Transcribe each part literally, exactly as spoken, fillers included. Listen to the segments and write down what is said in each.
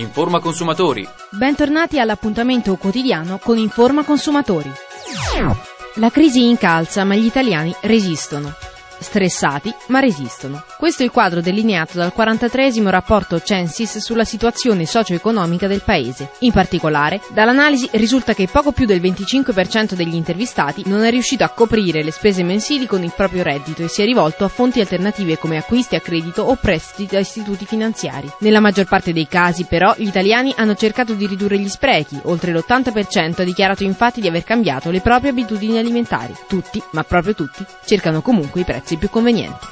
Informa Consumatori. Bentornati all'appuntamento quotidiano con Informa Consumatori. La crisi incalza, ma gli italiani resistono. Stressati, ma resistono. Questo è il quadro delineato dal quarantatreesimo rapporto Censis sulla situazione socio-economica del paese. In particolare, dall'analisi risulta che poco più del venticinque per cento degli intervistati non è riuscito a coprire le spese mensili con il proprio reddito e si è rivolto a fonti alternative come acquisti a credito o prestiti da istituti finanziari. Nella maggior parte dei casi, però, gli italiani hanno cercato di ridurre gli sprechi. Oltre l'ottanta per cento ha dichiarato infatti di aver cambiato le proprie abitudini alimentari. Tutti, ma proprio tutti, cercano comunque i prezzi più convenienti.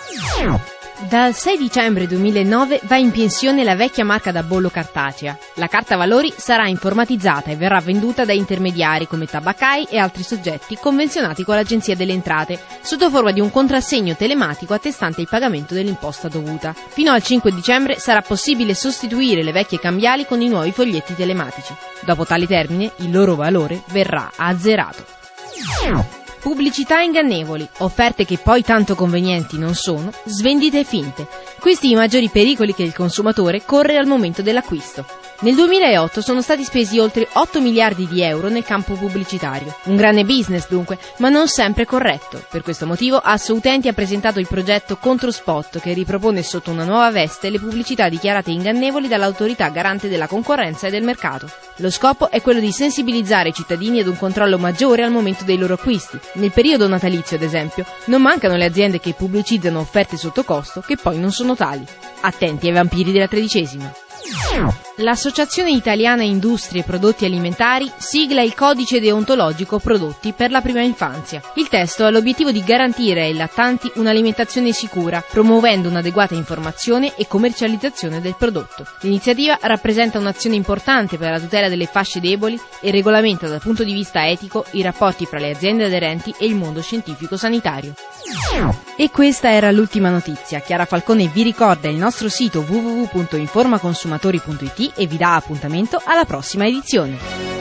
Dal sei dicembre duemilanove va in pensione la vecchia marca da bollo cartacea. La carta valori sarà informatizzata e verrà venduta da intermediari come tabaccai e altri soggetti convenzionati con l'Agenzia delle Entrate, sotto forma di un contrassegno telematico attestante il pagamento dell'imposta dovuta. Fino al cinque dicembre sarà possibile sostituire le vecchie cambiali con i nuovi foglietti telematici. Dopo tale termine, il loro valore verrà azzerato. Pubblicità ingannevoli, offerte che poi tanto convenienti non sono, svendite finte. Questi i maggiori pericoli che il consumatore corre al momento dell'acquisto. Nel duemilaotto sono stati spesi oltre otto miliardi di euro nel campo pubblicitario. Un grande business dunque, ma non sempre corretto. Per questo motivo Assoutenti ha presentato il progetto Controspot, che ripropone sotto una nuova veste le pubblicità dichiarate ingannevoli dall'autorità garante della concorrenza e del mercato. Lo scopo è quello di sensibilizzare i cittadini ad un controllo maggiore al momento dei loro acquisti. Nel periodo natalizio, ad esempio, non mancano le aziende che pubblicizzano offerte sotto costo che poi non sono tali. Attenti ai vampiri della tredicesima. L'Associazione Italiana Industrie e Prodotti Alimentari sigla il codice deontologico prodotti per la prima infanzia. Il testo ha l'obiettivo di garantire ai lattanti un'alimentazione sicura, promuovendo un'adeguata informazione e commercializzazione del prodotto. L'iniziativa rappresenta un'azione importante per la tutela delle fasce deboli e regolamenta dal punto di vista etico i rapporti fra le aziende aderenti e il mondo scientifico sanitario. E questa era l'ultima notizia. Chiara Falcone vi ricorda il nostro sito w w w punto informa consumatori punto i t e vi dà appuntamento alla prossima edizione.